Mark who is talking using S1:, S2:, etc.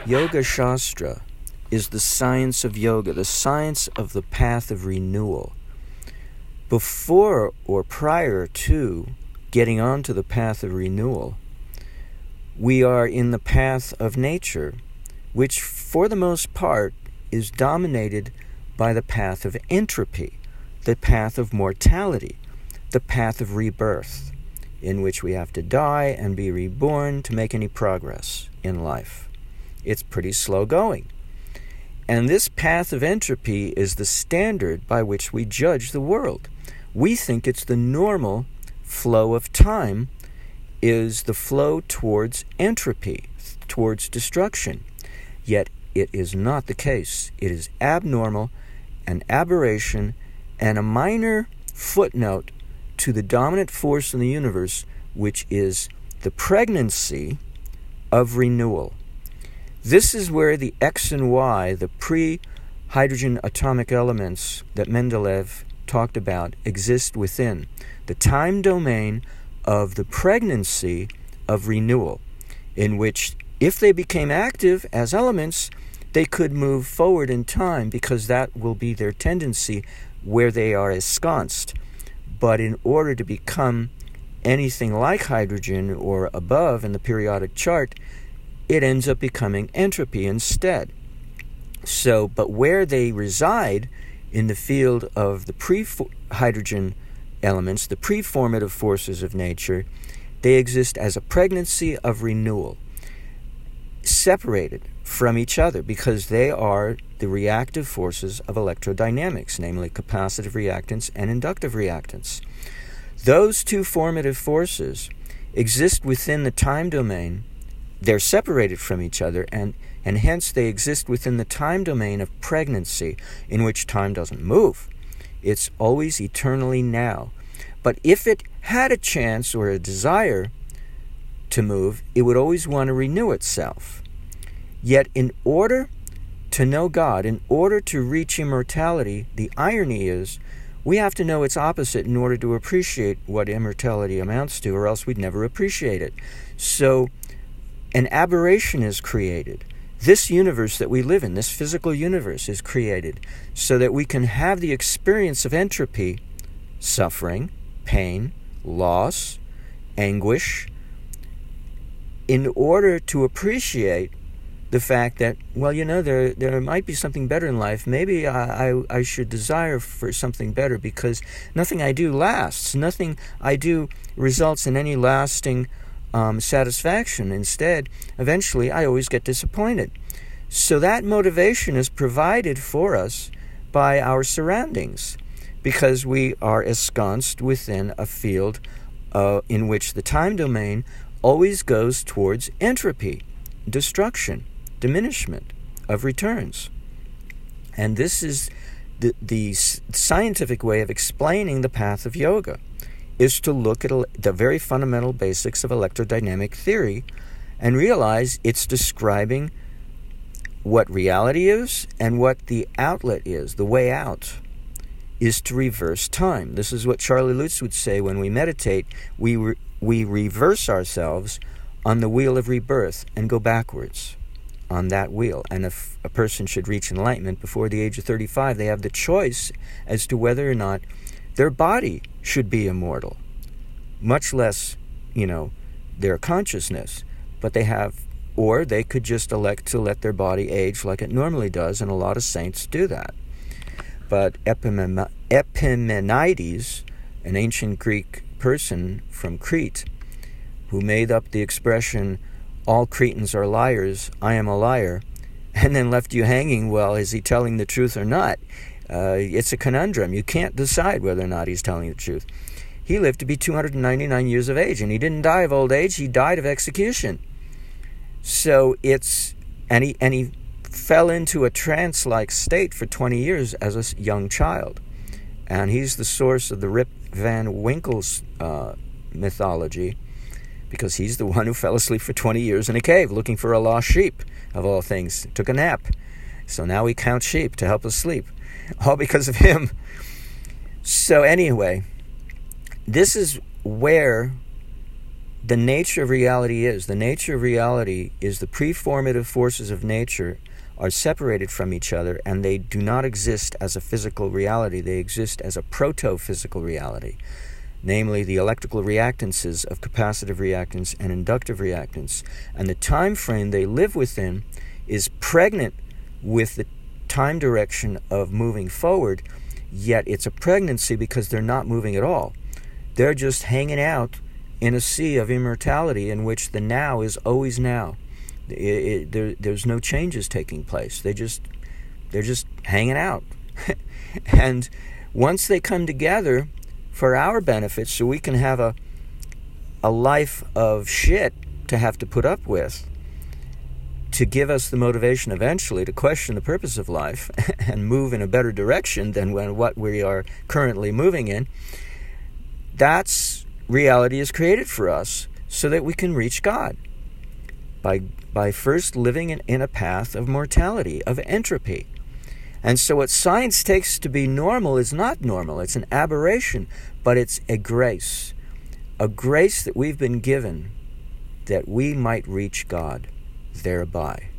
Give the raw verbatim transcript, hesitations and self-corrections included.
S1: Yoga Shastra is the science of yoga, the science of the path of renewal. Before or prior to getting onto the path of renewal, we are in the path of nature, which for the most part is dominated by the path of entropy, the path of mortality, the path of rebirth, in which we have to die and be reborn to make any progress in life. It's pretty slow going. And this path of entropy is the standard by which we judge the world. We think it's the normal flow of time is the flow towards entropy, towards destruction. Yet it is not the case. It is abnormal, an aberration, and a minor footnote to the dominant force in the universe, which is the pregnancy of renewal. This is where the X and Y, the pre-hydrogen atomic elements that Mendeleev talked about, exist within the time domain of the pregnancy of renewal, in which if they became active as elements, they could move forward in time because that will be their tendency where they are ensconced. But in order to become anything like hydrogen or above in the periodic chart, it ends up becoming entropy instead. So, but where they reside in the field of the pre-hydrogen elements, the pre-formative forces of nature, they exist as a pregnancy of renewal, separated from each other because they are the reactive forces of electrodynamics, namely capacitive reactance and inductive reactance. Those two formative forces exist within the time domain. They're separated from each other, and, and hence they exist within the time domain of pregnancy, in which time doesn't move. It's always eternally now. But if it had a chance or a desire to move, it would always want to renew itself. Yet in order to know God, in order to reach immortality, the irony is we have to know its opposite in order to appreciate what immortality amounts to, or else we'd never appreciate it. So an aberration is created. This universe that we live in, this physical universe, is created so that we can have the experience of entropy, suffering, pain, loss, anguish, in order to appreciate the fact that, well, you know, there there might be something better in life. Maybe I, I, I should desire for something better because nothing I do lasts. Nothing I do results in any lasting um, satisfaction. Instead, eventually, I always get disappointed. So that motivation is provided for us by our surroundings because we are ensconced within a field uh, in which the time domain always goes towards entropy, destruction, diminishment of returns. And this is the, the scientific way of explaining the path of yoga, is to look at the very fundamental basics of electrodynamic theory and realize it's describing what reality is and what the outlet is, the way out, is to reverse time. This is what Charlie Lutz would say when we meditate. We, re- we reverse ourselves on the wheel of rebirth and go backwards on that wheel. And if a person should reach enlightenment before the age of thirty-five, they have the choice as to whether or not their body should be immortal, much less, you know, their consciousness. But they have, or they could just elect to let their body age like it normally does, and a lot of saints do that. But Epimenides, an ancient Greek person from Crete, who made up the expression, all Cretans are liars, I am a liar, and then left you hanging, well, is he telling the truth or not? Uh, it's a conundrum. You can't decide whether or not he's telling the truth. He lived to be two hundred ninety-nine years of age, and he didn't die of old age, he died of execution. So it's, and he, and he fell into a trance-like state for twenty years as a young child. And he's the source of the Rip Van Winkle's uh, mythology, because he's the one who fell asleep for twenty years in a cave looking for a lost sheep, of all things. Took a nap. So now we count sheep to help us sleep. All because of him. So anyway, this is where the nature of reality is. The nature of reality is the preformative forces of nature are separated from each other, and they do not exist as a physical reality. They exist as a proto-physical reality, namely the electrical reactances of capacitive reactance and inductive reactance. And the time frame they live within is pregnant with the time direction of moving forward, yet it's a pregnancy because they're not moving at all. They're just hanging out in a sea of immortality in which the now is always now. It, it, there, there's no changes taking place. They just, they're just hanging out. And once they come together for our benefit, so we can have a, a life of shit to have to put up with, to give us the motivation eventually to question the purpose of life and move in a better direction than when what we are currently moving in, that's reality is created for us so that we can reach God by by first living in, in a path of mortality, of entropy. And so what science takes to be normal is not normal. It's an aberration, but it's a grace. A grace that we've been given that we might reach God thereby.